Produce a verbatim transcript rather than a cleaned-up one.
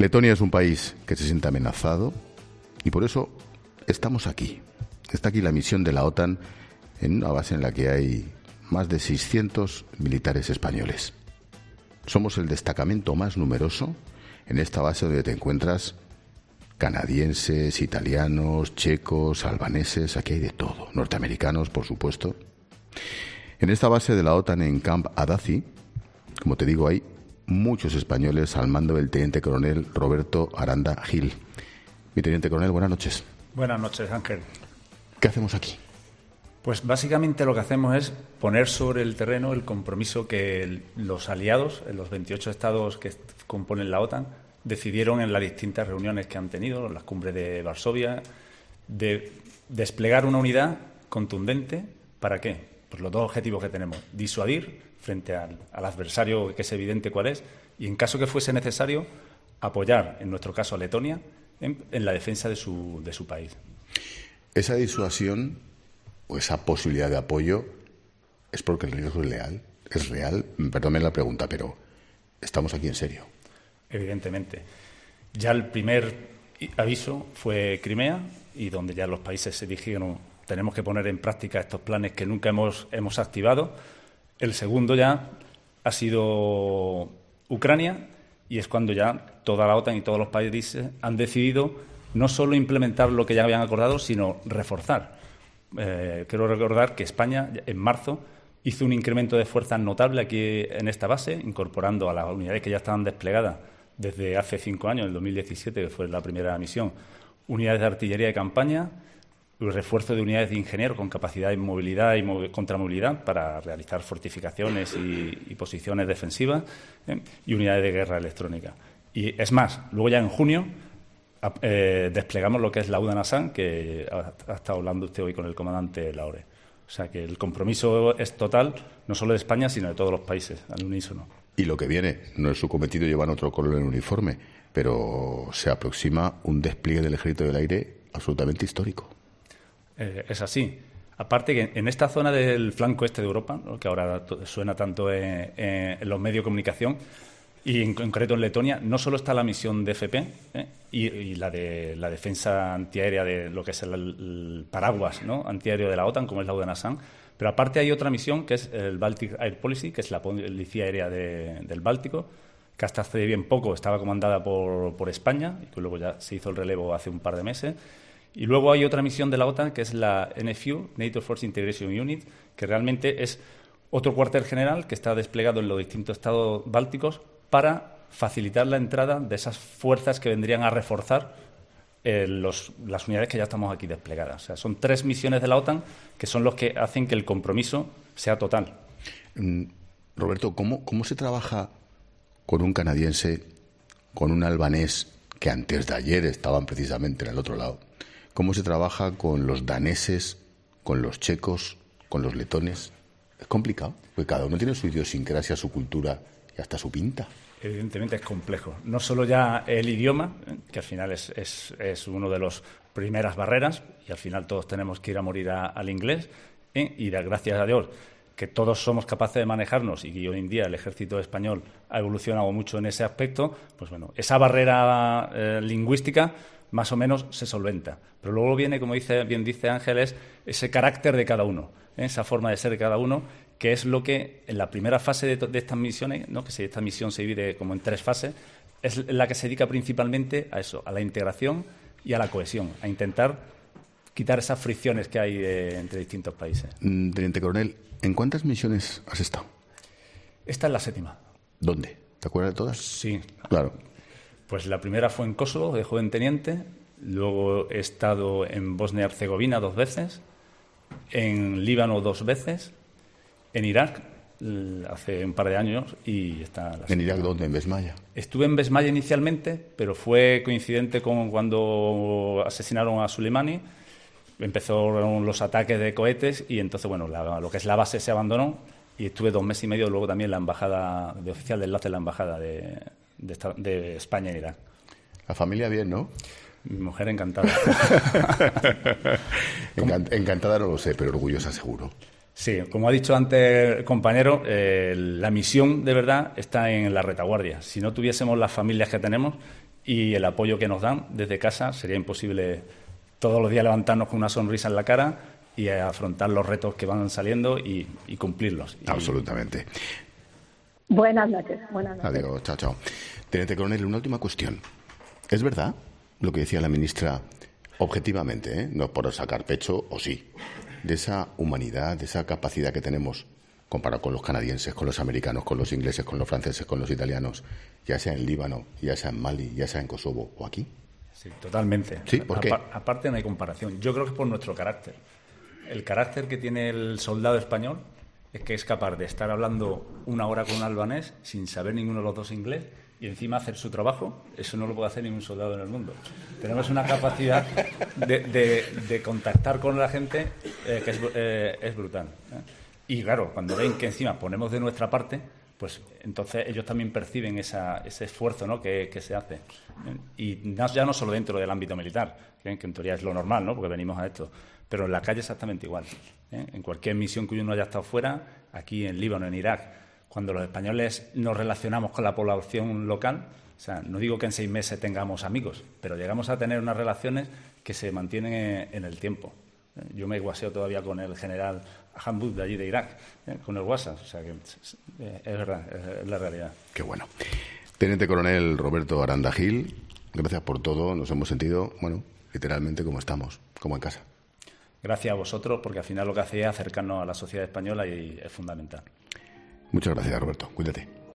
Letonia es un país que se siente amenazado y por eso estamos aquí. Está aquí la misión de la OTAN en una base en la que hay más de seiscientos militares españoles. Somos el destacamento más numeroso en esta base donde te encuentras canadienses, italianos, checos, albaneses, aquí hay de todo, norteamericanos, por supuesto. En esta base de la OTAN en Camp Adazi, como te digo, hay muchos españoles al mando del teniente coronel Roberto Aranda Gil. Mi teniente coronel, buenas noches. Buenas noches, Ángel. ¿Qué hacemos aquí? Pues básicamente lo que hacemos es poner sobre el terreno el compromiso que los aliados, los veintiocho estados que componen la OTAN, decidieron en las distintas reuniones que han tenido, en las cumbres de Varsovia, de desplegar una unidad contundente. ¿Para qué? Pues los dos objetivos que tenemos: disuadir frente al, al adversario, que es evidente cuál es, y en caso que fuese necesario, apoyar, en nuestro caso a Letonia, en, en la defensa de su, de su país. Esa disuasión o esa posibilidad de apoyo es porque el riesgo es real, es real. Perdónme la pregunta, pero estamos aquí en serio. Evidentemente. Ya el primer aviso fue Crimea, y donde ya los países se dijeron: tenemos que poner en práctica estos planes que nunca hemos, hemos activado. El segundo ya ha sido Ucrania, y es cuando ya toda la OTAN y todos los países han decidido no solo implementar lo que ya habían acordado, sino reforzar. Eh, quiero recordar que España, en marzo, hizo un incremento de fuerzas notable aquí en esta base, incorporando a las unidades que ya estaban desplegadas desde hace cinco años, en el dos mil diecisiete, que fue la primera misión, unidades de artillería de campaña, el refuerzo de unidades de ingenieros con capacidad de movilidad y mov- contramovilidad para realizar fortificaciones y, y posiciones defensivas, ¿eh? y unidades de guerra electrónica. Y es más, luego ya en junio eh, desplegamos lo que es la U D A NASAM, que ha, ha estado hablando usted hoy con el comandante Laure. O sea que el compromiso es total, no solo de España, sino de todos los países, al unísono. Y lo que viene, no es su cometido llevar otro color en el uniforme, pero se aproxima un despliegue del Ejército del Aire absolutamente histórico. Eh, es así. Aparte que en esta zona del flanco este de Europa, ¿no?, que ahora suena tanto en, en los medios de comunicación, y en concreto en Letonia, no solo está la misión de F P ¿eh? y, y la de la defensa antiaérea de lo que es el, el paraguas, ¿no?, antiaéreo de la OTAN, como es la U D A NASAM, pero aparte hay otra misión que es el Baltic Air Policy, que es la policía aérea de, del Báltico, que hasta hace bien poco estaba comandada por, por España, y que luego ya se hizo el relevo hace un par de meses. Y luego hay otra misión de la OTAN, que es la N F U, NATO Force Integration Unit, que realmente es otro cuartel general que está desplegado en los distintos estados bálticos para facilitar la entrada de esas fuerzas que vendrían a reforzar eh, los, las unidades que ya estamos aquí desplegadas. O sea, son tres misiones de la OTAN que son los que hacen que el compromiso sea total. Mm, Roberto, ¿cómo, ¿cómo se trabaja con un canadiense, con un albanés, que antes de ayer estaban precisamente en el otro lado? ¿Cómo se trabaja con los daneses, con los checos, con los letones? Es complicado, porque cada uno tiene su idiosincrasia, su cultura y hasta su pinta. Evidentemente es complejo. No solo ya el idioma, que al final es, es, es una de las primeras barreras, y al final todos tenemos que ir a morir a, al inglés, ¿eh? y da, gracias a Dios que todos somos capaces de manejarnos, y que hoy en día el ejército español ha evolucionado mucho en ese aspecto. Pues bueno, esa barrera eh, lingüística más o menos se solventa. Pero luego viene, como dice, bien dice Ángeles, ese carácter de cada uno, ¿eh? esa forma de ser de cada uno, que es lo que en la primera fase de, de estas misiones, ¿no?, que se, esta misión se divide como en tres fases, es la que se dedica principalmente a eso, a la integración y a la cohesión, a intentar quitar esas fricciones que hay eh, entre distintos países. Teniente coronel, ¿en cuántas misiones has estado? Esta es la séptima. ¿Dónde? ¿Te acuerdas de todas? Sí. Claro. Pues la primera fue en Kosovo, de joven teniente. Luego he estado en Bosnia y Herzegovina dos veces, en Líbano dos veces, en Irak hace un par de años y está... ¿En Irak dónde? ¿En Besmaya? Estuve en Besmaya inicialmente, pero fue coincidente con cuando asesinaron a Soleimani. Empezaron los ataques de cohetes y entonces, bueno, la, lo que es la base se abandonó, y estuve dos meses y medio luego también en la embajada, de oficial de enlace en la embajada de, de, esta, de España en Irak. La familia bien, ¿no? Mi mujer encantada. Encant- encantada no lo sé, pero orgullosa seguro. Sí, como ha dicho antes el compañero, eh, la misión de verdad está en la retaguardia. Si no tuviésemos las familias que tenemos, y el apoyo que nos dan desde casa. Sería imposible todos los días levantarnos con una sonrisa en la cara y afrontar los retos que van saliendo y, y cumplirlos. Y... Absolutamente. Buenas noches. Buenas noches. Adiós, chao, chao. Teniente Coronel, una última cuestión. ¿Es verdad lo que decía la ministra, objetivamente, ¿eh? no por sacar pecho, o sí, de esa humanidad, de esa capacidad que tenemos comparado con los canadienses, con los americanos, con los ingleses, con los franceses, con los italianos, ya sea en Líbano, ya sea en Mali, ya sea en Kosovo o aquí? Sí, totalmente. ¿Sí? ¿Por qué? Aparte no hay comparación. Yo creo que es por nuestro carácter. El carácter que tiene el soldado español es que es capaz de estar hablando una hora con un albanés sin saber ninguno de los dos inglés y encima hacer su trabajo. Eso no lo puede hacer ningún soldado en el mundo. Tenemos una capacidad de, de, de contactar con la gente eh, que es, eh, es brutal, ¿eh? Y claro, cuando ven que encima ponemos de nuestra parte, pues entonces ellos también perciben esa, ese esfuerzo, ¿no?, que, que se hace. Y no, ya no solo dentro del ámbito militar, que en teoría es lo normal, ¿no?, porque venimos a esto, pero en la calle exactamente igual, ¿eh? En cualquier misión que uno haya estado fuera, aquí en Líbano, en Irak, cuando los españoles nos relacionamos con la población local, o sea, no digo que en seis meses tengamos amigos, pero llegamos a tener unas relaciones que se mantienen en, en el tiempo. Yo me guaseo todavía con el general Hamboud de allí de Irak, ¿eh?, con el WhatsApp, o sea que es verdad, es la realidad. Qué bueno. Teniente Coronel Roberto Aranda Gil, gracias por todo, nos hemos sentido, bueno, literalmente como estamos, como en casa. Gracias a vosotros, porque al final lo que hacéis es acercarnos a la sociedad española y es fundamental. Muchas gracias, Roberto, cuídate.